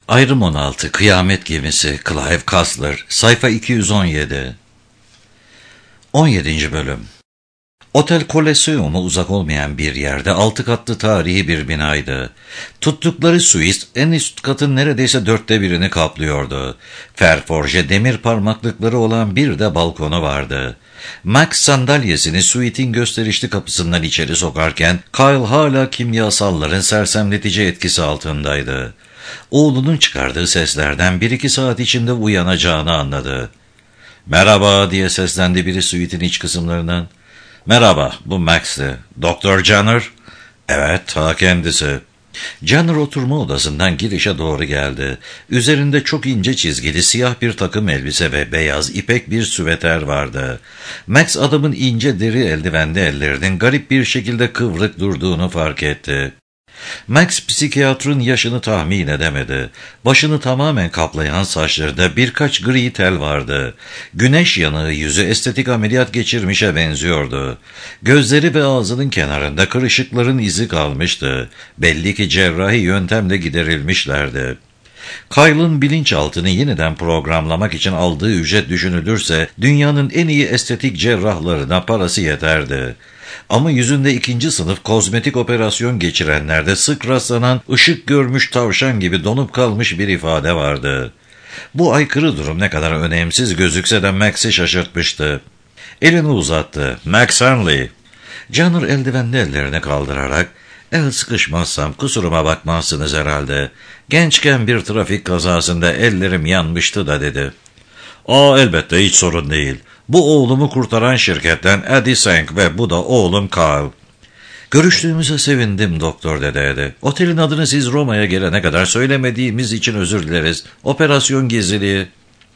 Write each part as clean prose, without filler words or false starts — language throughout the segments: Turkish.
Ayrım 16 Kıyamet Gemisi Clive Cussler Sayfa 217 17. Bölüm Otel Colosseum'a uzak olmayan bir yerde 6 katlı tarihi bir binaydı. Tuttukları suite en üst katın neredeyse 1/4'ünü kaplıyordu. Ferforje demir parmaklıkları olan bir de balkonu vardı. Max sandalyesini suite'in gösterişli kapısından içeri sokarken Kyle hala kimyasalların sersemletici etkisi altındaydı. Oğlunun çıkardığı seslerden 1-2 saat içinde uyanacağını anladı. "Merhaba" diye seslendi biri suite'in iç kısımlarından. "Merhaba, bu Max'ti. Doktor Jenner?" "Evet, ta kendisi." Jenner oturma odasından girişe doğru geldi. Üzerinde çok ince çizgili siyah bir takım elbise ve beyaz ipek bir süveter vardı. Max adamın ince deri eldivenli ellerinin garip bir şekilde kıvrık durduğunu fark etti. Max psikiyatrın yaşını tahmin edemedi. Başını tamamen kaplayan saçlarında birkaç gri tel vardı. Güneş yanığı yüzü estetik ameliyat geçirmişe benziyordu. Gözleri ve ağzının kenarında kırışıkların izi kalmıştı. Belli ki cerrahi yöntemle giderilmişlerdi. Kyle'ın bilinçaltını yeniden programlamak için aldığı ücret düşünülürse dünyanın en iyi estetik cerrahlarına parası yeterdi. Ama yüzünde 2. sınıf kozmetik operasyon geçirenlerde sık rastlanan ışık görmüş tavşan gibi donup kalmış bir ifade vardı. Bu aykırı durum ne kadar önemsiz gözükse de Max'i şaşırtmıştı. Elini uzattı. "Max Hanley." Jenner eldivenli ellerini kaldırarak, "El sıkışmazsam kusuruma bakmazsınız herhalde. Gençken bir trafik kazasında ellerim yanmıştı da" dedi. Elbette hiç sorun değil. Bu oğlumu kurtaran şirketten Eddie Sank ve bu da oğlum Kyle." "Görüştüğümüze sevindim doktor" dedi. "Otelin adını siz Roma'ya gelene kadar söylemediğimiz için özür dileriz. Operasyon gizliliği."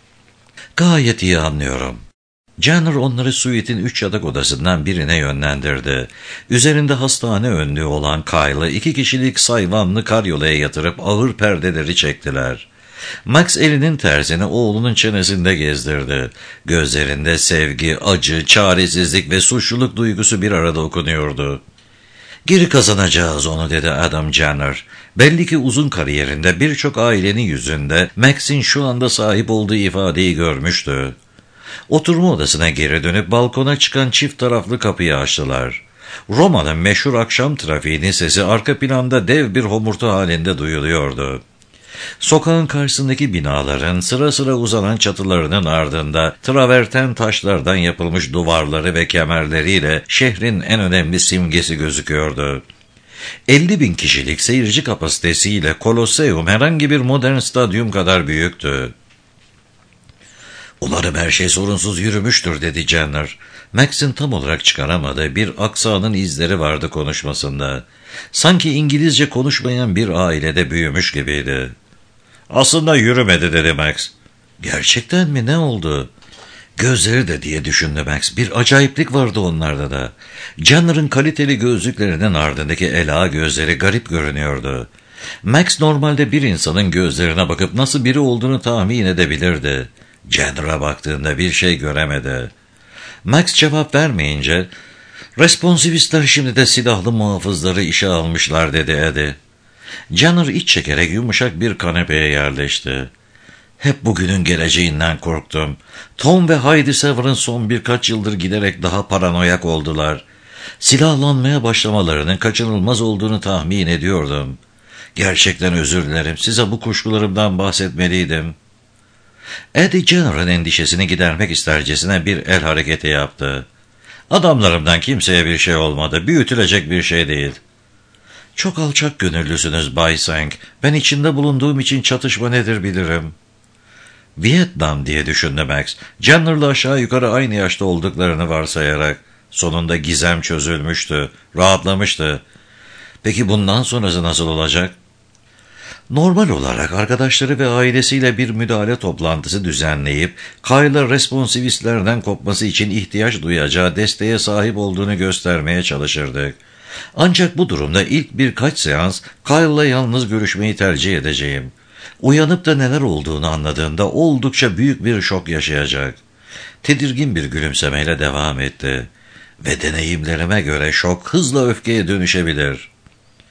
"Gayet iyi anlıyorum." Jenner onları suite'in 3 yatak odasından birine yönlendirdi. Üzerinde hastane önlüğü olan Kyle'ı 2 kişilik sayvanlı karyolaya yatırıp ağır perdeleri çektiler. Max elinin tersini oğlunun çenesinde gezdirdi. Gözlerinde sevgi, acı, çaresizlik ve suçluluk duygusu bir arada okunuyordu. "Geri kazanacağız onu" dedi Adam Jenner. Belli ki uzun kariyerinde birçok ailenin yüzünde Max'in şu anda sahip olduğu ifadeyi görmüştü. Oturma odasına geri dönüp balkona çıkan çift taraflı kapıyı açtılar. Roma'nın meşhur akşam trafiğinin sesi arka planda dev bir homurtu halinde duyuluyordu. Sokağın karşısındaki binaların sıra sıra uzanan çatılarının ardında traverten taşlardan yapılmış duvarları ve kemerleriyle şehrin en önemli simgesi gözüküyordu. 50.000 kişilik seyirci kapasitesiyle Colosseum herhangi bir modern stadyum kadar büyüktü. "Umarım her şey sorunsuz yürümüştür" dedi Jenner. Max'in tam olarak çıkaramadığı bir aksanın izleri vardı konuşmasında. Sanki İngilizce konuşmayan bir ailede büyümüş gibiydi. "Aslında yürümedi" dedi Max. "Gerçekten mi? Ne oldu?" "Gözleri de" diye düşündü Max. Bir acayiplik vardı onlarda da. Jenner'ın kaliteli gözlüklerinin ardındaki ela gözleri garip görünüyordu. Max normalde bir insanın gözlerine bakıp nasıl biri olduğunu tahmin edebilirdi. Jenner'a baktığında bir şey göremedi. Max cevap vermeyince, "Responsivistler şimdi de silahlı muhafızları işe almışlar" dedi Eddie. Jenner iç çekerek yumuşak bir kanepeye yerleşti. "Hep bugünün geleceğinden korktum. Tom ve Heidi Sever'ın son birkaç yıldır giderek daha paranoyak oldular. Silahlanmaya başlamalarının kaçınılmaz olduğunu tahmin ediyordum. Gerçekten özür dilerim. Size bu kuşkularımdan bahsetmeliydim." Eddie Jenner'ın endişesini gidermek istercesine bir el hareketi yaptı. "Adamlarımdan kimseye bir şey olmadı. Büyütülecek bir şey değil." "Çok alçak gönüllüsünüz Bay Sank. Ben içinde bulunduğum için çatışma nedir bilirim." "Vietnam" diye düşündü Max. Jenner'la aşağı yukarı aynı yaşta olduklarını varsayarak. Sonunda gizem çözülmüştü. Rahatlamıştı. "Peki bundan sonrası nasıl olacak?" Normal olarak arkadaşları ve ailesiyle bir müdahale toplantısı düzenleyip Kyle'a responsivistlerden kopması için ihtiyaç duyacağı desteğe sahip olduğunu göstermeye çalışırdık. Ancak bu durumda ilk birkaç seans Kyle'la yalnız görüşmeyi tercih edeceğim. Uyanıp da neler olduğunu anladığında oldukça büyük bir şok yaşayacak. Tedirgin bir gülümsemeyle devam etti. "Ve deneyimlerime göre şok hızla öfkeye dönüşebilir."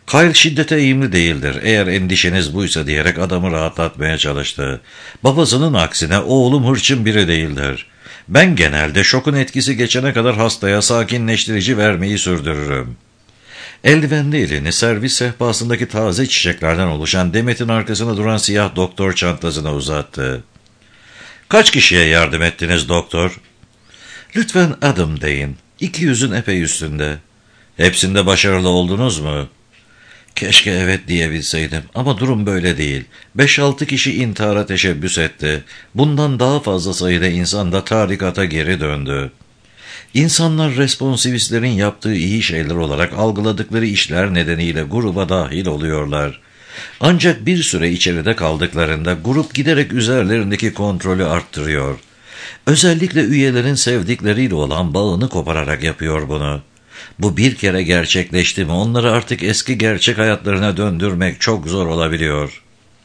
Kyle şiddete eğimli değildir, eğer endişeniz buysa diyerek adamı rahatlatmaya çalıştı. Babasının aksine oğlum hırçın biri değildir. Ben genelde şokun etkisi geçene kadar hastaya sakinleştirici vermeyi sürdürürüm. Eldivenli elini servis sehpasındaki taze çiçeklerden oluşan demetin arkasına duran siyah doktor çantasına uzattı. Kaç kişiye yardım ettiniz doktor? Lütfen adım deyin. 200'ün epey üstünde. Hepsinde başarılı oldunuz mu? Keşke evet diyebilseydim ama durum böyle değil. 5-6 kişi intihara teşebbüs etti. Bundan daha fazla sayıda insan da tarikata geri döndü. İnsanlar responsivistlerin yaptığı iyi şeyler olarak algıladıkları işler nedeniyle gruba dahil oluyorlar. Ancak bir süre içeride kaldıklarında grup giderek üzerlerindeki kontrolü arttırıyor. Özellikle üyelerin sevdikleriyle olan bağını kopararak yapıyor bunu. Bu bir kere gerçekleşti mi onları artık eski gerçek hayatlarına döndürmek çok zor olabiliyor.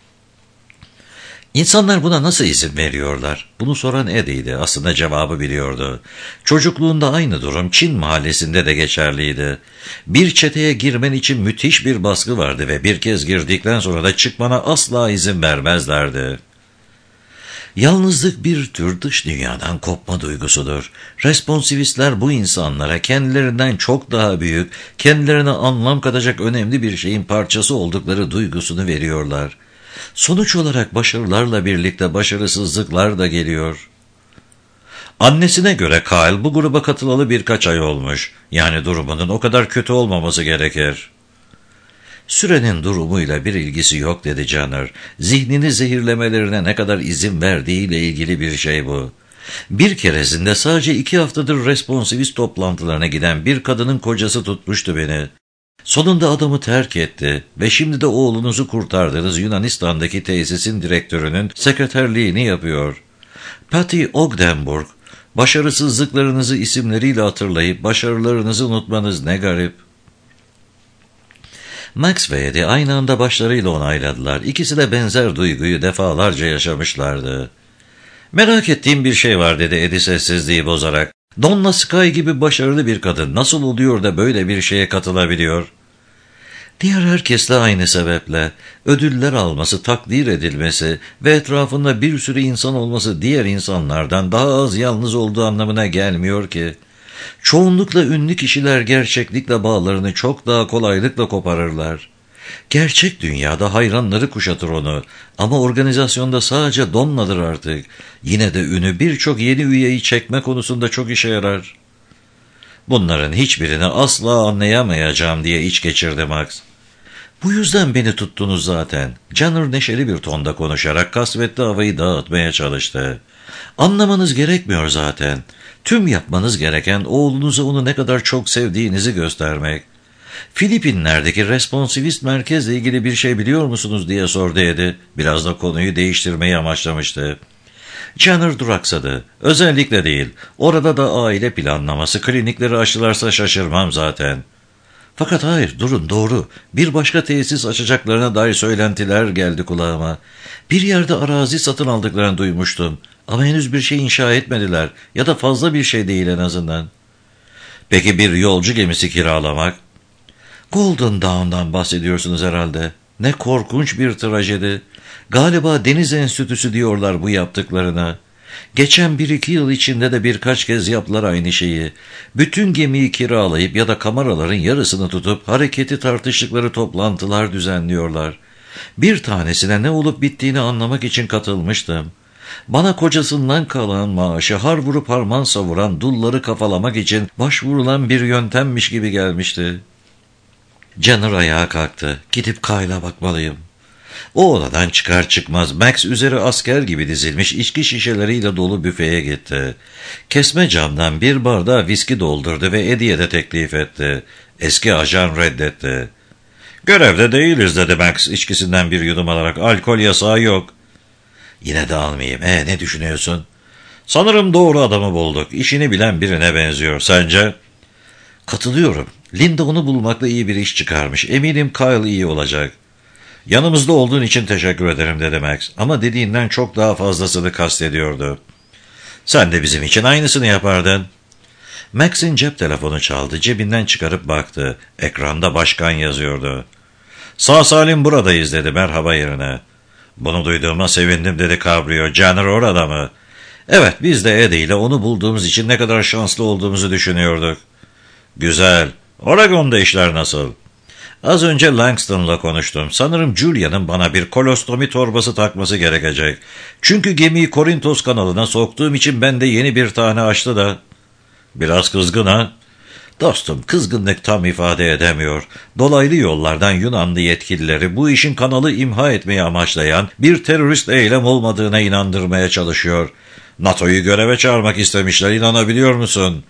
İnsanlar buna nasıl izin veriyorlar? Bunu soran Eddie'ydi. Aslında cevabı biliyordu. Çocukluğunda aynı durum Çin mahallesinde de geçerliydi. Bir çeteye girmen için müthiş bir baskı vardı ve bir kez girdikten sonra da çıkmana asla izin vermezlerdi. Yalnızlık bir tür dış dünyadan kopma duygusudur. Responsivistler bu insanlara kendilerinden çok daha büyük, kendilerine anlam katacak önemli bir şeyin parçası oldukları duygusunu veriyorlar. Sonuç olarak başarılarla birlikte başarısızlıklar da geliyor. Annesine göre Kyle bu gruba katılalı birkaç ay olmuş. Yani durumunun o kadar kötü olmaması gerekir. Sürenin durumuyla bir ilgisi yok dedi Connor. Zihnini zehirlemelerine ne kadar izin verdiğiyle ilgili bir şey bu. Bir keresinde sadece 2 haftadır responsivist toplantılarına giden bir kadının kocası tutmuştu beni. Sonunda adamı terk etti ve şimdi de oğlunuzu kurtardığınız Yunanistan'daki tesisin direktörünün sekreterliğini yapıyor. Patty Ogdenburg, başarısızlıklarınızı isimleriyle hatırlayıp başarılarınızı unutmanız ne garip. Max ve Eddie aynı anda başlarıyla onayladılar. İkisi de benzer duyguyu defalarca yaşamışlardı. Merak ettiğim bir şey var dedi Eddie sessizliği bozarak. Donna Sky gibi başarılı bir kadın nasıl oluyor da böyle bir şeye katılabiliyor? Diğer herkesle aynı sebeple. Ödüller alması, takdir edilmesi ve etrafında bir sürü insan olması diğer insanlardan daha az yalnız olduğu anlamına gelmiyor ki. Çoğunlukla ünlü kişiler gerçeklikle bağlarını çok daha kolaylıkla koparırlar. Gerçek dünyada hayranları kuşatır onu ama organizasyonda sadece Donna'dır artık. Yine de ünü birçok yeni üyeyi çekme konusunda çok işe yarar. Bunların hiçbirini asla anlayamayacağım diye iç geçirdi Max. Bu yüzden beni tuttunuz zaten. Connor neşeli bir tonda konuşarak kasvetli havayı dağıtmaya çalıştı. Anlamanız gerekmiyor zaten. Tüm yapmanız gereken oğlunuza onu ne kadar çok sevdiğinizi göstermek. Filipinler'deki responsivist merkezle ilgili bir şey biliyor musunuz diye sordu Eddie. Biraz da konuyu değiştirmeyi amaçlamıştı. Connor duraksadı. Özellikle değil. Orada da aile planlaması, klinikleri aşılarsa şaşırmam zaten. Fakat hayır, durun, doğru. Bir başka tesis açacaklarına dair söylentiler geldi kulağıma. Bir yerde arazi satın aldıklarını duymuştum. Ama henüz bir şey inşa etmediler. Ya da fazla bir şey değil en azından. Peki bir yolcu gemisi kiralamak? Golden Dawn'dan bahsediyorsunuz herhalde. Ne korkunç bir trajedi. Galiba Deniz Enstitüsü diyorlar bu yaptıklarına. Geçen 1-2 yıl içinde de birkaç kez yaptılar aynı şeyi. Bütün gemiyi kiralayıp ya da kameraların yarısını tutup hareketi tartıştıkları toplantılar düzenliyorlar. Bir tanesine ne olup bittiğini anlamak için katılmıştım. Bana kocasından kalan maaşı har vurup harman savuran dulları kafalamak için başvurulan bir yöntemmiş gibi gelmişti. Connor ayağa kalktı. Gidip Kyle'a bakmalıyım. O odadan çıkar çıkmaz Max üzeri asker gibi dizilmiş içki şişeleriyle dolu büfeye gitti. Kesme camdan bir bardağı viski doldurdu ve Eddie'ye de teklif etti. Eski ajan reddetti. Görevde değiliz dedi Max içkisinden bir yudum alarak. Alkol yasağı yok. Yine de almayayım. Ne düşünüyorsun? Sanırım doğru adamı bulduk. İşini bilen birine benziyor. Sence? Katılıyorum. Linda onu bulmakla iyi bir iş çıkarmış. Eminim Kyle iyi olacak. Yanımızda olduğun için teşekkür ederim dedi Max. Ama dediğinden çok daha fazlasını kastediyordu. Sen de bizim için aynısını yapardın. Max'in cep telefonu çaldı. Cebinden çıkarıp baktı. Ekranda başkan yazıyordu. Sağ salim buradayız dedi merhaba yerine. Bunu duyduğuma sevindim dedi Cabrio. Jenner orada mı? Evet, biz de Eddie ile onu bulduğumuz için ne kadar şanslı olduğumuzu düşünüyorduk. Güzel. Oregon'da işler nasıl? Az önce Langston'la konuştum. Sanırım Julia'nın bana bir kolostomi torbası takması gerekecek. Çünkü gemiyi Korintos kanalına soktuğum için bende yeni bir tane açtı da. Biraz kızgın ha? Dostum, kızgınlık tam ifade edemiyor. Dolaylı yollardan Yunanlı yetkilileri bu işin kanalı imha etmeyi amaçlayan bir terörist eylem olmadığına inandırmaya çalışıyor. NATO'yu göreve çağırmak istemişler, inanabiliyor musun?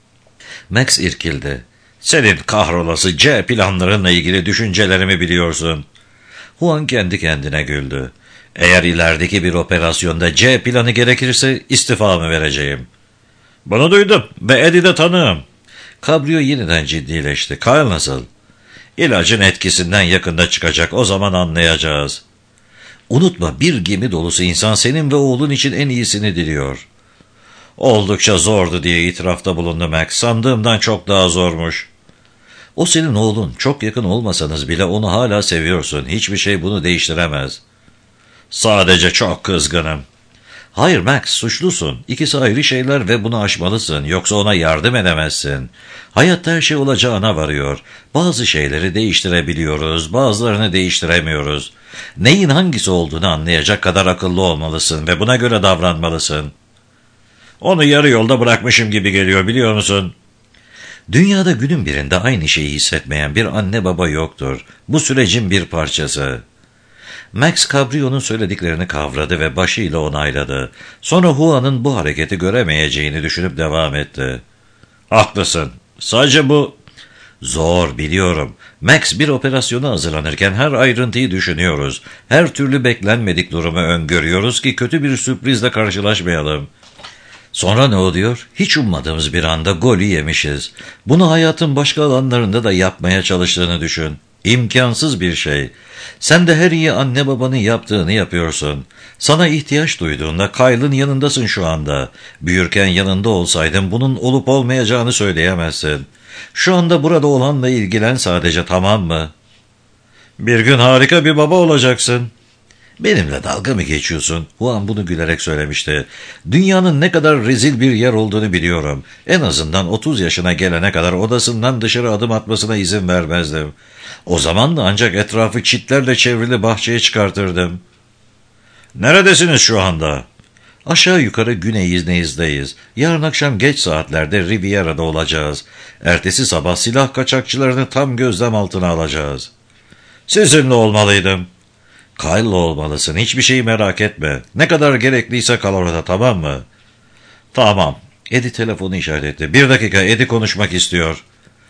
Max irkildi. Senin kahrolası C planlarınla ilgili düşüncelerimi biliyorsun. Juan kendi kendine güldü. Eğer ilerideki bir operasyonda C planı gerekirse istifamı vereceğim. Bunu duydum ve Eddie'yi de tanığım. Cabrio yeniden ciddileşti. Kyle nasıl? İlacın etkisinden yakında çıkacak, o zaman anlayacağız. Unutma, bir gemi dolusu insan senin ve oğlun için en iyisini diliyor. Oldukça zordu diye itirafta bulundu Max. Sandığımdan çok daha zormuş. O senin oğlun. Çok yakın olmasanız bile onu hala seviyorsun. Hiçbir şey bunu değiştiremez. Sadece çok kızgınım. Hayır Max, suçlusun. İkisi ayrı şeyler ve bunu aşmalısın. Yoksa ona yardım edemezsin. Hayatta her şey olacağına varıyor. Bazı şeyleri değiştirebiliyoruz, bazılarını değiştiremiyoruz. Neyin hangisi olduğunu anlayacak kadar akıllı olmalısın ve buna göre davranmalısın. Onu yarı yolda bırakmışım gibi geliyor, biliyor musun? Dünyada günün birinde aynı şeyi hissetmeyen bir anne baba yoktur. Bu sürecin bir parçası. Max Cabrio'nun söylediklerini kavradı ve başıyla onayladı. Sonra Juan'ın bu hareketi göremeyeceğini düşünüp devam etti. Haklısın. Sadece bu... Zor, biliyorum. Max, bir operasyona hazırlanırken her ayrıntıyı düşünüyoruz. Her türlü beklenmedik durumu öngörüyoruz ki kötü bir sürprizle karşılaşmayalım. Sonra ne oluyor? Hiç ummadığımız bir anda golü yemişiz. Bunu hayatın başka alanlarında da yapmaya çalıştığını düşün. İmkansız bir şey. Sen de her iyi anne babanın yaptığını yapıyorsun. Sana ihtiyaç duyduğunda Kyle'ın yanındasın şu anda. Büyürken yanında olsaydın bunun olup olmayacağını söyleyemezsin. Şu anda burada olanla ilgilen sadece, tamam mı? Bir gün harika bir baba olacaksın. Benimle dalga mı geçiyorsun? Juan bunu gülerek söylemişti. Dünyanın ne kadar rezil bir yer olduğunu biliyorum. En azından 30 yaşına gelene kadar odasından dışarı adım atmasına izin vermezdim. O zaman da ancak etrafı çitlerle çevrili bahçeye çıkartırdım. Neredesiniz şu anda? Aşağı yukarı güney izneyizdayız. Yarın akşam geç saatlerde Riviera'da olacağız. Ertesi sabah silah kaçakçılarını tam gözlem altına alacağız. Sizinle olmalıydım. Kyle'la olmalısın. Hiçbir şeyi merak etme. Ne kadar gerekliyse kal orada, tamam mı? Tamam. Eddie telefonu işaret etti. 1 dakika, Eddie konuşmak istiyor.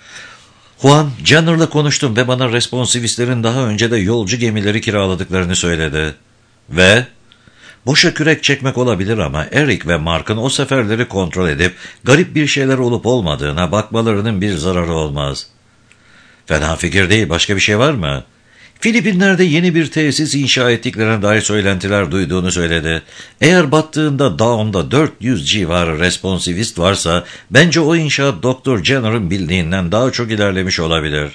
Juan, Jenner'la konuştum ve bana responsivistlerin daha önce de yolcu gemileri kiraladıklarını söyledi. Ve? Boşa kürek çekmek olabilir ama Eric ve Mark'ın o seferleri kontrol edip garip bir şeyler olup olmadığına bakmalarının bir zararı olmaz. Fena fikir değil. Başka bir şey var mı? Filipinler'de yeni bir tesis inşa ettiklerine dair söylentiler duyduğunu söyledi. Eğer battığında Dawn'da 400 civarı responsivist varsa bence o inşaat Dr. Jenner'ın bildiğinden daha çok ilerlemiş olabilir.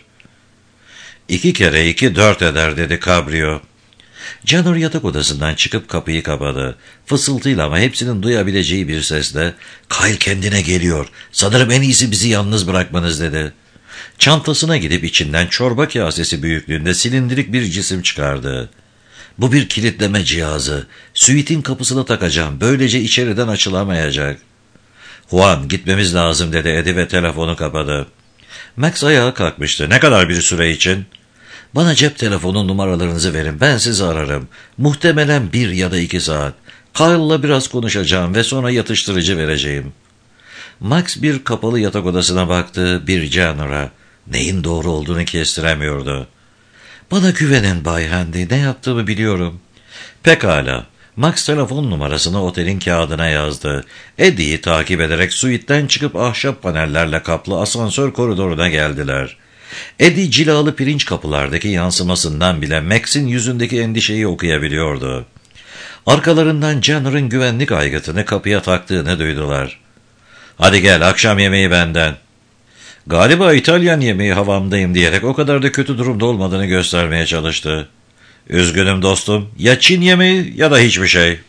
2 kere 2 4 eder dedi Cabrio. Jenner yatak odasından çıkıp kapıyı kapadı. Fısıltıyla ama hepsinin duyabileceği bir sesle "Kyle kendine geliyor. Sanırım en iyisi bizi yalnız bırakmanız" dedi. Çantasına gidip içinden çorba kasesi büyüklüğünde silindirik bir cisim çıkardı. "Bu bir kilitleme cihazı. Suite'in kapısına takacağım. Böylece içeriden açılamayacak." "Juan, gitmemiz lazım" dedi Eddie ve telefonu kapadı. Max ayağa kalkmıştı. "Ne kadar bir süre için?" "Bana cep telefonu numaralarınızı verin. Ben sizi ararım. Muhtemelen 1 ya da 2 saat. Kyle'la biraz konuşacağım ve sonra yatıştırıcı vereceğim." Max bir kapalı yatak odasına baktı, bir Jenner'a. Neyin doğru olduğunu kestiremiyordu. "Bana güvenin Bay Handy, ne yaptığımı biliyorum." "Pekala." Max telefon numarasını otelin kağıdına yazdı. Eddie'yi takip ederek suite'den çıkıp ahşap panellerle kaplı asansör koridoruna geldiler. Eddie cilalı pirinç kapılardaki yansımasından bile Max'in yüzündeki endişeyi okuyabiliyordu. Arkalarından Jenner'ın güvenlik aygıtını kapıya taktığını duydular. "Hadi gel, akşam yemeği benden." Galiba İtalyan yemeği havamdayım diyerek o kadar da kötü durumda olmadığını göstermeye çalıştı. Üzgünüm dostum, ya Çin yemeği ya da hiçbir şey.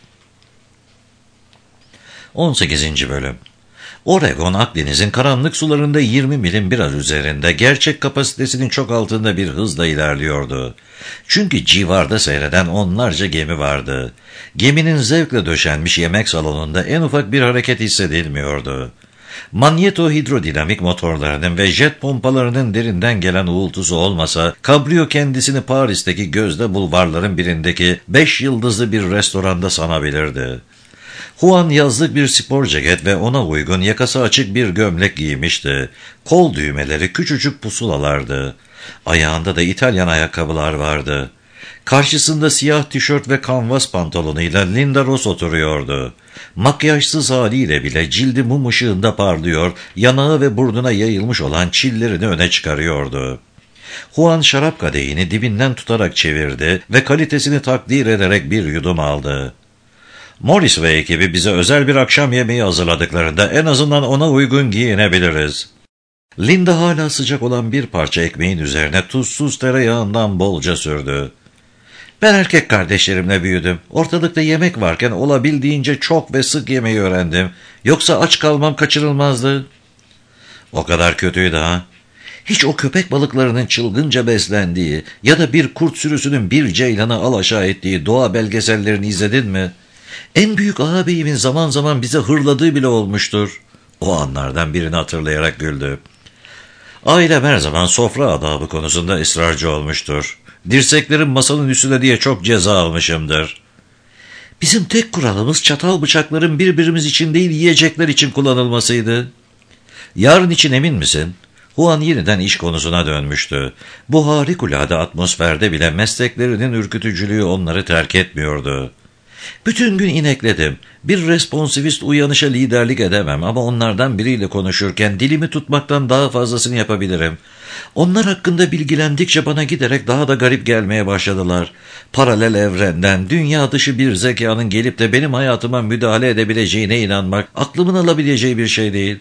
18. Bölüm. Oregon, Akdeniz'in karanlık sularında 20 milin biraz üzerinde, gerçek kapasitesinin çok altında bir hızla ilerliyordu. Çünkü civarda seyreden onlarca gemi vardı. Geminin zevkle döşenmiş yemek salonunda en ufak bir hareket hissedilmiyordu. Manyeto-hidrodinamik motorlarının ve jet pompalarının derinden gelen uğultusu olmasa, kabrio kendisini Paris'teki gözde bulvarların birindeki 5 yıldızlı bir restoranda sanabilirdi. Juan yazlık bir spor ceket ve ona uygun yakası açık bir gömlek giymişti. Kol düğmeleri küçücük pusulalardı. Ayağında da İtalyan ayakkabılar vardı. Karşısında siyah tişört ve kanvas pantolonuyla Linda Ross oturuyordu. Makyajsız haliyle bile cildi mum ışığında parlıyor, yanağı ve burnuna yayılmış olan çillerini öne çıkarıyordu. Juan şarap kadehini dibinden tutarak çevirdi ve kalitesini takdir ederek bir yudum aldı. Morris ve ekibi bize özel bir akşam yemeği hazırladıklarında en azından ona uygun giyinebiliriz. Linda hala sıcak olan bir parça ekmeğin üzerine tuzsuz tereyağından bolca sürdü. Ben erkek kardeşlerimle büyüdüm. Ortalıkta yemek varken olabildiğince çok ve sık yemeği öğrendim. Yoksa aç kalmam kaçırılmazdı. O kadar kötüydü ha? Hiç o köpek balıklarının çılgınca beslendiği ya da bir kurt sürüsünün bir ceylanı alaşağı ettiği doğa belgesellerini izledin mi? En büyük ağabeyimin zaman zaman bize hırladığı bile olmuştur. O anlardan birini hatırlayarak güldü. Ailem her zaman sofra adabı konusunda ısrarcı olmuştur. Dirseklerim masanın üstüne diye çok ceza almışımdır. Bizim tek kuralımız çatal bıçakların birbirimiz için değil yiyecekler için kullanılmasıydı. Yarın için emin misin? Juan yeniden iş konusuna dönmüştü. Bu harikulade atmosferde bile mesleklerinin ürkütücülüğü onları terk etmiyordu. Bütün gün inekledim. Bir responsivist uyanışa liderlik edemem ama onlardan biriyle konuşurken dilimi tutmaktan daha fazlasını yapabilirim. Onlar hakkında bilgilendikçe bana giderek daha da garip gelmeye başladılar. Paralel evrenden, dünya dışı bir zekanın gelip de benim hayatıma müdahale edebileceğine inanmak aklımın alabileceği bir şey değil.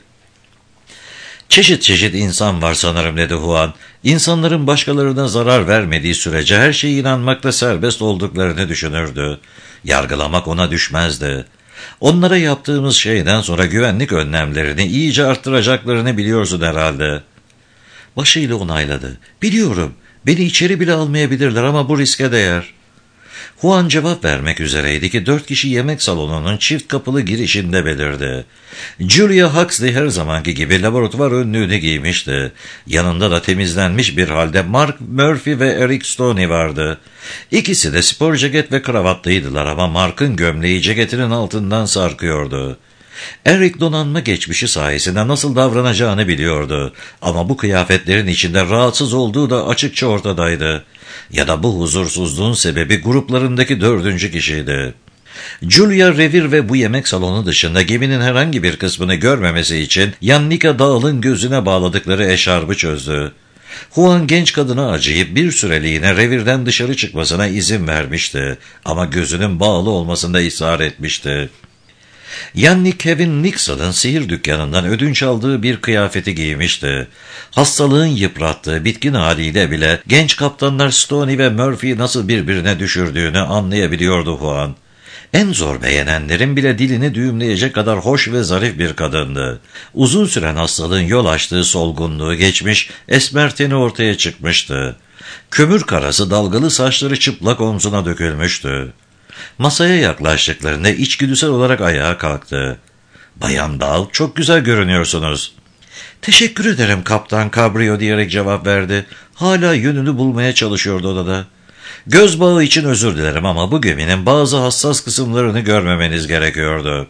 Çeşit çeşit insan var sanırım dedi Juan. İnsanların başkalarına zarar vermediği sürece her şeye inanmakta serbest olduklarını düşünürdü. Yargılamak ona düşmezdi. Onlara yaptığımız şeyden sonra güvenlik önlemlerini iyice arttıracaklarını biliyorsun herhalde. Başıyla onayladı. Biliyorum. Beni içeri bile almayabilirler ama bu riske değer. Juan cevap vermek üzereydi ki 4 kişi yemek salonunun çift kapılı girişinde belirdi. Julia Huxley her zamanki gibi laboratuvar önlüğünü giymişti. Yanında da temizlenmiş bir halde Mark Murphy ve Eric Stoney vardı. İkisi de spor ceket ve kravatlıydılar ama Mark'ın gömleği ceketinin altından sarkıyordu. Eric donanma geçmişi sayesinde nasıl davranacağını biliyordu. Ama bu kıyafetlerin içinde rahatsız olduğu da açıkça ortadaydı. Ya da bu huzursuzluğun sebebi gruplarındaki 4. kişiydi. Julia revir ve bu yemek salonu dışında geminin herhangi bir kısmını görmemesi için Yannicka Dağıl'ın gözüne bağladıkları eşarbı çözdü. Juan genç kadına acıyıp bir süreliğine revirden dışarı çıkmasına izin vermişti ama gözünün bağlı olmasında ısrar etmişti. Yannick Kevin Nixon'ın sihir dükkanından ödünç aldığı bir kıyafeti giymişti. Hastalığın yıprattığı bitkin haliyle bile genç kaptanlar Stoney ve Murphy'yi nasıl birbirine düşürdüğünü anlayabiliyordu Juan. En zor beğenenlerin bile dilini düğümleyecek kadar hoş ve zarif bir kadındı. Uzun süren hastalığın yol açtığı solgunluğu geçmiş, esmer teni ortaya çıkmıştı. Kömür karası dalgalı saçları çıplak omzuna dökülmüştü. Masaya yaklaştıklarında içgüdüsel olarak ayağa kalktı. "Bayan Dal, çok güzel görünüyorsunuz." "Teşekkür ederim Kaptan Cabrio" diyerek cevap verdi. Hala yönünü bulmaya çalışıyordu odada. "Göz bağı için özür dilerim ama bu geminin bazı hassas kısımlarını görmemeniz gerekiyordu."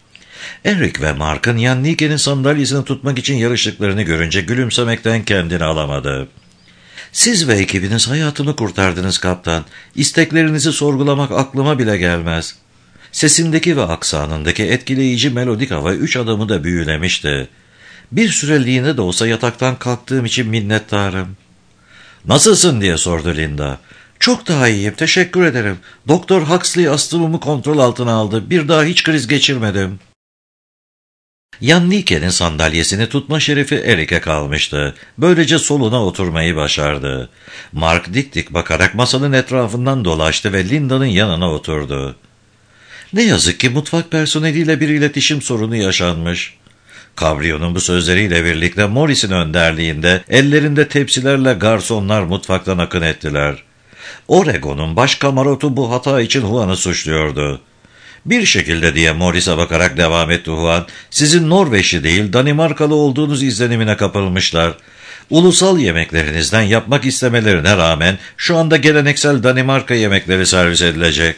Eric ve Mark'ın Yannicke'nin sandalyesini tutmak için yarıştıklarını görünce gülümsemekten kendini alamadı. "Siz ve ekibiniz hayatımı kurtardınız kaptan. İsteklerinizi sorgulamak aklıma bile gelmez." Sesindeki ve aksanındaki etkileyici melodik hava 3 adamı da büyülemişti. "Bir süreliğine de olsa yataktan kalktığım için minnettarım." "Nasılsın?" diye sordu Linda. "Çok daha iyiyim, teşekkür ederim. Doktor Huxley astımımı kontrol altına aldı. Bir daha hiç kriz geçirmedim." Jan Nike'nin sandalyesini tutma şerefi Erik'e kalmıştı. Böylece soluna oturmayı başardı. Mark dik dik bakarak masanın etrafından dolaştı ve Linda'nın yanına oturdu. Ne yazık ki mutfak personeliyle bir iletişim sorunu yaşanmış. Cabrio'nun bu sözleriyle birlikte Morris'in önderliğinde ellerinde tepsilerle garsonlar mutfaktan akın ettiler. Oregon'un baş kamarotu bu hata için Juan'ı suçluyordu. Bir şekilde diye Morris'e bakarak devam etti Juan, sizin Norveçli değil Danimarkalı olduğunuz izlenimine kapılmışlar. Ulusal yemeklerinizden yapmak istemelerine rağmen şu anda geleneksel Danimarka yemekleri servis edilecek.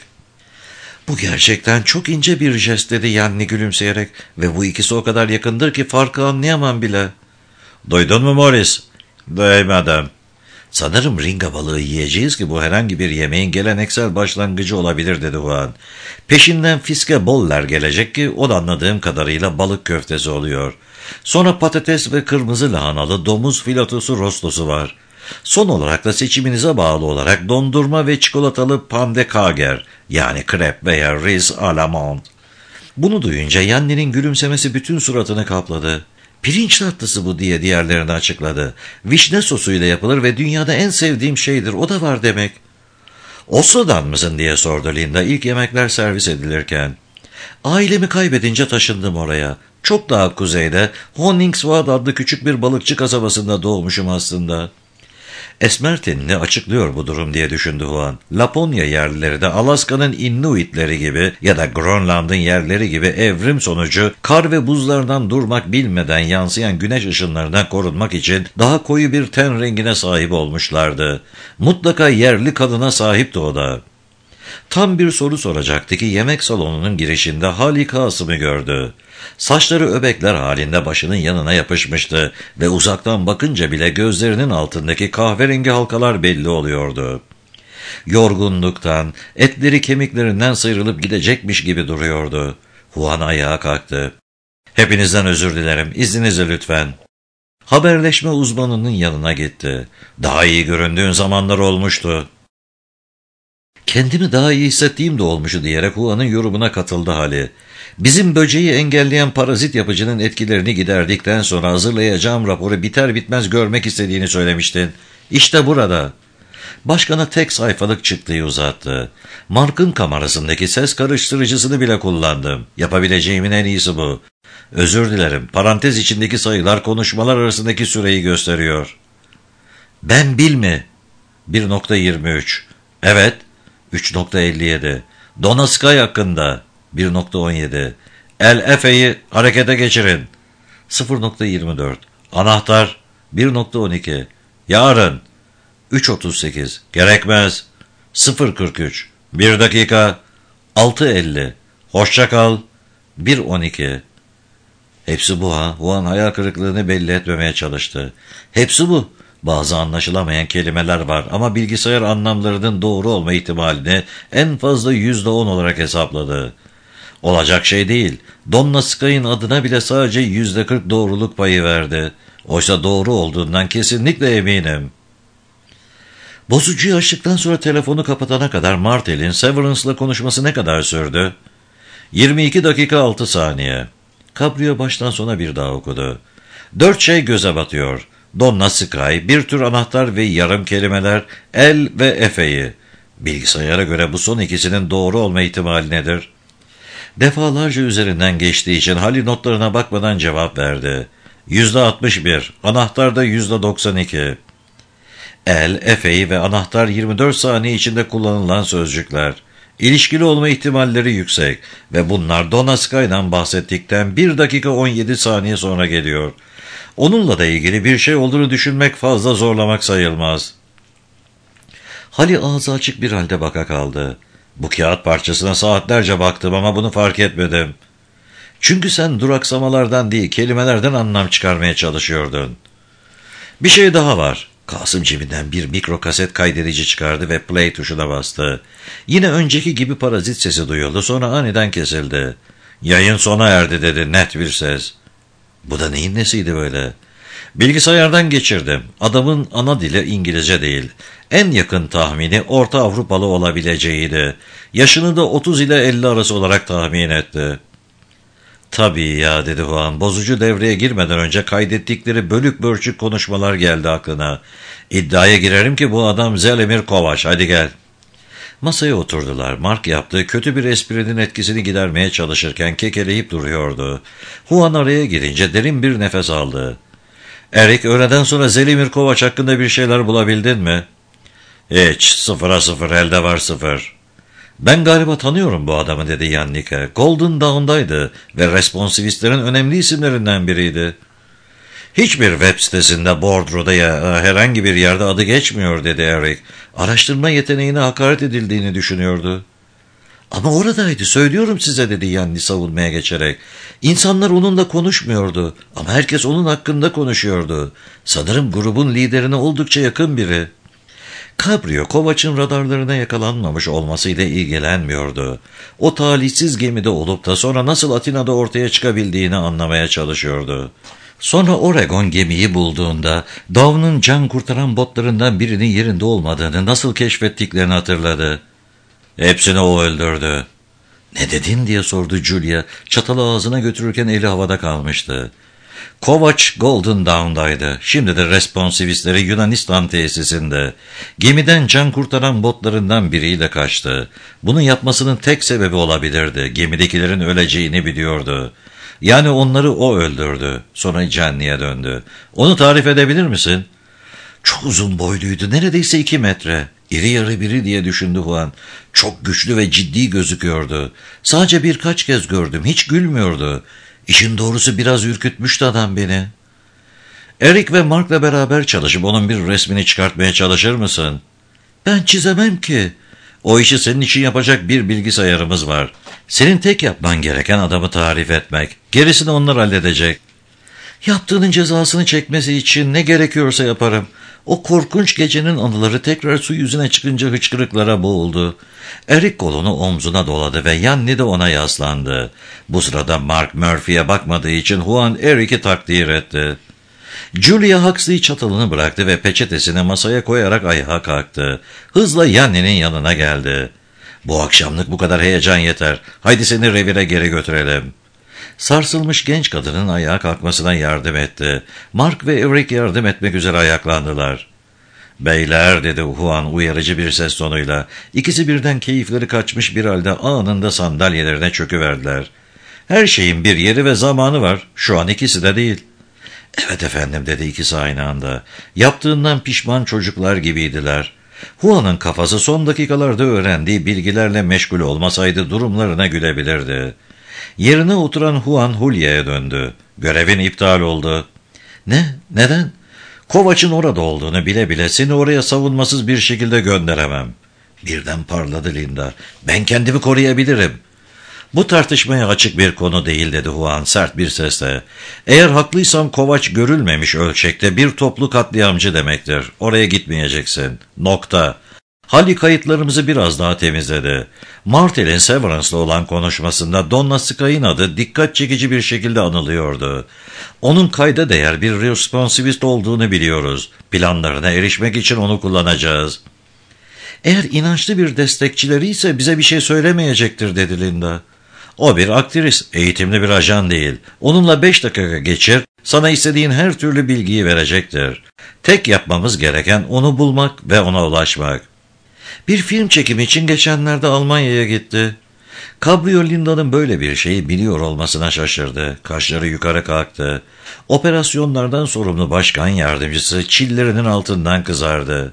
Bu gerçekten çok ince bir jest dedi Yanni gülümseyerek ve bu ikisi o kadar yakındır ki farkı anlayamam bile. Duydun mu Morris? Duymadım. Sanırım ringa balığı yiyeceğiz ki bu herhangi bir yemeğin geleneksel başlangıcı olabilir dedi Juan. Peşinden fiske boller gelecek ki o da anladığım kadarıyla balık köftesi oluyor. Sonra patates ve kırmızı lahanalı domuz filotosu rostosu var. Son olarak da seçiminize bağlı olarak dondurma ve çikolatalı pande kager yani krep veya riz à la menthe. Bunu duyunca Yanni'nin gülümsemesi bütün suratını kapladı. Pirinç tatlısı bu diye diğerlerini açıkladı. Vişne sosuyla yapılır ve dünyada en sevdiğim şeydir. O da var demek. Oslo'dan mısın diye sordu Linda ilk yemekler servis edilirken. Ailemi kaybedince taşındım oraya. Çok daha kuzeyde Honningsvad adlı küçük bir balıkçı kasabasında doğmuşum aslında. Esmer tenini açıklıyor bu durum diye düşündü Juan. Laponya yerlileri de Alaska'nın Inuitleri gibi ya da Grönland'ın yerleri gibi evrim sonucu kar ve buzlardan durmak bilmeden yansıyan güneş ışınlarından korunmak için daha koyu bir ten rengine sahip olmuşlardı. Mutlaka yerli kadına sahipti o da. Tam bir soru soracaktı ki yemek salonunun girişinde Hali Kasım'ı gördü. Saçları öbekler halinde başının yanına yapışmıştı ve uzaktan bakınca bile gözlerinin altındaki kahverengi halkalar belli oluyordu. Yorgunluktan, etleri kemiklerinden sıyrılıp gidecekmiş gibi duruyordu. Juan ayağa kalktı. Hepinizden özür dilerim, izninizle lütfen. Haberleşme uzmanının yanına gitti. Daha iyi göründüğün zamanlar olmuştu. Kendimi daha iyi hissettiğim de olmuşu diyerek Juan'ın yorumuna katıldı Hali. Bizim böceği engelleyen parazit yapıcının etkilerini giderdikten sonra hazırlayacağım raporu biter bitmez görmek istediğini söylemiştin. İşte burada. Başkana tek sayfalık çıktıyı uzattı. Mark'ın kamerasındaki ses karıştırıcısını bile kullandım. Yapabileceğimin en iyisi bu. Özür dilerim. Parantez içindeki sayılar konuşmalar arasındaki süreyi gösteriyor. Ben Bill mi? 1.23. Evet. 3.57. Donna Sky hakkında 1.17. El Efe'yi harekete geçirin. 0.24. Anahtar 1.12. Yarın 3.38. Gerekmez. 0.43. 1 dakika 6.50. Hoşça kal 1.12. Hepsi bu ha. Juan hayal kırıklığını belli etmemeye çalıştı. Hepsi bu. Bazı anlaşılamayan kelimeler var ama bilgisayar anlamlarının doğru olma ihtimalini en fazla %10 olarak hesapladı. Olacak şey değil. Donna Sky'ın adına bile sadece %40 doğruluk payı verdi. Oysa doğru olduğundan kesinlikle eminim. Bozucuyu açtıktan sonra telefonu kapatana kadar Martel'in Severance'la konuşması ne kadar sürdü? 22 dakika 6 saniye. Cabrio baştan sona bir daha okudu. 4 şey göze batıyor. Donna Sky, bir tür anahtar ve yarım kelimeler, el ve Efe'yi. Bilgisayara göre bu son ikisinin doğru olma ihtimali nedir? Defalarca üzerinden geçtiği için Hali notlarına bakmadan cevap verdi. %61, anahtar da %92. El, Efe'yi ve anahtar 24 saniye içinde kullanılan sözcükler. İlişkili olma ihtimalleri yüksek ve bunlar Donna Sky'dan bahsettikten 1 dakika 17 saniye sonra geliyor. Onunla da ilgili bir şey olduğunu düşünmek fazla zorlamak sayılmaz. Hali ağzı açık bir halde baka kaldı. Bu kağıt parçasına saatlerce baktım ama bunu fark etmedim. Çünkü sen duraksamalardan değil kelimelerden anlam çıkarmaya çalışıyordun. Bir şey daha var. Kasım cebinden bir mikro kaset kaydedici çıkardı ve play tuşuna bastı. Yine önceki gibi parazit sesi duyuldu, sonra aniden kesildi. Yayın sona erdi dedi net bir ses. Bu da neyin nesiydi böyle? Bilgisayardan geçirdim. Adamın ana dili İngilizce değil. En yakın tahmini Orta Avrupalı olabileceğiydi. Yaşını da 30 ile 50 arası olarak tahmin etti. Tabii ya, dedi Juan. Bozucu devreye girmeden önce kaydettikleri bölük bölçük konuşmalar geldi aklına. İddiaya girerim ki bu adam Zelimir Kovaç. Hadi gel. Masaya oturdular. Mark yaptığı kötü bir esprinin etkisini gidermeye çalışırken kekeleyip duruyordu. Juan araya girince derin bir nefes aldı. Eric, öğleden sonra Zelimir Kovaç hakkında bir şeyler bulabildin mi? Hiç, 0-0, elde var 0. Ben galiba tanıyorum bu adamı, dedi Yannicke. Golden Dawn'daydı ve responsivistlerin önemli isimlerinden biriydi. Hiçbir web sitesinde, bordroda ya herhangi bir yerde adı geçmiyor, dedi Eric. Araştırma yeteneğine hakaret edildiğini düşünüyordu. Ama oradaydı, söylüyorum size, dedi Yanni savunmaya geçerek. İnsanlar onunla konuşmuyordu ama herkes onun hakkında konuşuyordu. Sanırım grubun liderine oldukça yakın biri. Cabrio, Kovaç'ın radarlarına yakalanmamış olmasıyla ilgilenmiyordu. O talihsiz gemide olup da sonra nasıl Atina'da ortaya çıkabildiğini anlamaya çalışıyordu. Sonra Oregon gemiyi bulduğunda Dow'nun can kurtaran botlarından birinin yerinde olmadığını nasıl keşfettiklerini hatırladı. Hepsini o öldürdü. Ne dedin diye sordu Julia. Çatalı ağzına götürürken eli havada kalmıştı. Kovaç Golden Dawn'daydı. Şimdi de responsivistleri Yunanistan tesisinde. Gemiden can kurtaran botlarından biriyle kaçtı. Bunu yapmasının tek sebebi olabilirdi. Gemidekilerin öleceğini biliyordu. Yani onları o öldürdü. Sonra Gianni'ye döndü. Onu tarif edebilir misin? Çok uzun boyluydu. Neredeyse 2 metre. İri yarı biri diye düşündü Juan. Çok güçlü ve ciddi gözüküyordu. Sadece birkaç kez gördüm. Hiç gülmüyordu. İşin doğrusu biraz ürkütmüştü adam beni. Eric ve Mark'la beraber çalışıp onun bir resmini çıkartmaya çalışır mısın? Ben çizemem ki. O işi senin için yapacak bir bilgisayarımız var. Senin tek yapman gereken adamı tarif etmek. Gerisini onlar halledecek. Yaptığının cezasını çekmesi için ne gerekiyorsa yaparım. O korkunç gecenin anıları tekrar su yüzüne çıkınca hıçkırıklara boğuldu. Eric kolunu omzuna doladı ve Yanni de ona yaslandı. Bu sırada Mark Murphy'ye bakmadığı için Juan Eric'i takdir etti. Julia Huxley çatalını bıraktı ve peçetesini masaya koyarak ayağa kalktı. Hızla Yanni'nin yanına geldi. Bu akşamlık bu kadar heyecan yeter. Haydi seni revire geri götürelim. Sarsılmış genç kadının ayağa kalkmasına yardım etti. Mark ve Eric yardım etmek üzere ayaklandılar. Beyler, dedi Juan uyarıcı bir ses tonuyla. İkisi birden keyifleri kaçmış bir halde anında sandalyelerine çöküverdiler. Her şeyin bir yeri ve zamanı var. Şu an ikisi de değil. Evet efendim, dedi ikisi aynı anda. Yaptığından pişman çocuklar gibiydiler. Juan'ın kafası son dakikalarda öğrendiği bilgilerle meşgul olmasaydı durumlarına gülebilirdi. Yerine oturan Juan Julia'ya döndü. Görevin iptal oldu. Ne? Neden? Kovaç'ın orada olduğunu bile bile seni oraya savunmasız bir şekilde gönderemem. Birden parladı Linda. Ben kendimi koruyabilirim. Bu tartışmaya açık bir konu değil, dedi Juan sert bir sesle. Eğer haklıysam Kovaç görülmemiş ölçekte bir toplu katliamcı demektir. Oraya gitmeyeceksin. Nokta. Hali kayıtlarımızı biraz daha temizledi. Martel'in Severance'la olan konuşmasında Donna Sky'ın adı dikkat çekici bir şekilde anılıyordu. Onun kayda değer bir responsivist olduğunu biliyoruz. Planlarına erişmek için onu kullanacağız. Eğer inançlı bir destekçileri ise bize bir şey söylemeyecektir, dedi Linda. O bir aktris, eğitimli bir ajan değil. Onunla 5 dakika geçir, sana istediğin her türlü bilgiyi verecektir. Tek yapmamız gereken onu bulmak ve ona ulaşmak. Bir film çekimi için geçenlerde Almanya'ya gitti. Cabrio Linda'nın böyle bir şeyi biliyor olmasına şaşırdı. Kaşları yukarı kalktı. Operasyonlardan sorumlu başkan yardımcısı çillerinin altından kızardı.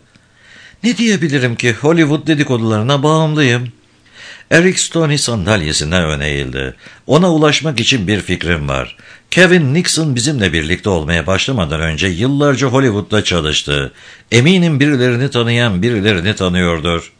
Ne diyebilirim ki, Hollywood dedikodularına bağımlıyım. Eric Stoney sandalyesinden öne eğildi. Ona ulaşmak için bir fikrim var. Kevin Nixon bizimle birlikte olmaya başlamadan önce yıllarca Hollywood'da çalıştı. Eminim birilerini tanıyan birilerini tanıyordur.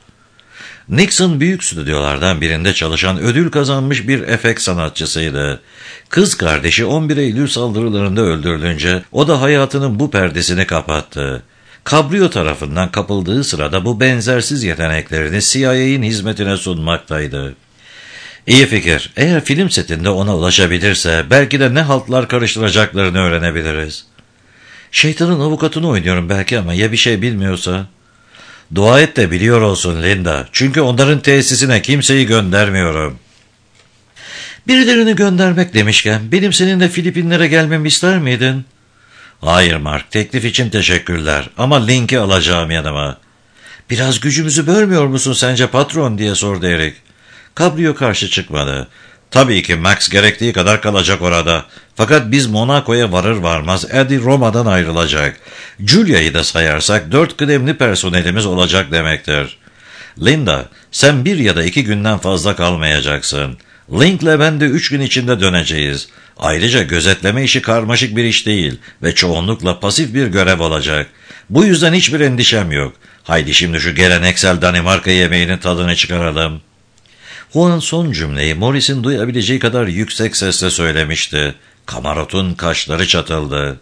Nixon büyük stüdyolardan birinde çalışan ödül kazanmış bir efekt sanatçısıydı. Kız kardeşi 11 Eylül saldırılarında öldürülünce o da hayatının bu perdesini kapattı. Cabrio tarafından kapıldığı sırada bu benzersiz yeteneklerini CIA'nin hizmetine sunmaktaydı. İyi fikir. Eğer film setinde ona ulaşabilirse belki de ne haltlar karıştıracaklarını öğrenebiliriz. Şeytanın avukatını oynuyorum belki ama ya bir şey bilmiyorsa? Dua et de biliyor olsun Linda. Çünkü onların tesisine kimseyi göndermiyorum. Birilerini göndermek demişken benim seninle Filipinlere gelmemi ister miydin? Hayır Mark, teklif için teşekkürler ama Link'i alacağım yanıma. Biraz gücümüzü bölmüyor musun sence patron diye sordu Eric. Cabrio karşı çıkmadı. Tabii ki Max gerektiği kadar kalacak orada. Fakat biz Monaco'ya varır varmaz Eddie Roma'dan ayrılacak. Julia'yı da sayarsak 4 kıdemli personelimiz olacak demektir. Linda, sen 1 ya da 2 günden fazla kalmayacaksın. Link'le ben de 3 gün içinde döneceğiz. Ayrıca gözetleme işi karmaşık bir iş değil ve çoğunlukla pasif bir görev olacak. Bu yüzden hiçbir endişem yok. Haydi şimdi şu geleneksel Danimarka yemeğinin tadını çıkaralım. Juan son cümleyi Morris'in duyabileceği kadar yüksek sesle söylemişti. Kamarot'un kaşları çatıldı.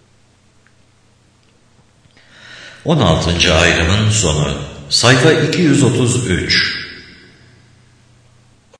16. ayrımın sonu. Sayfa 233.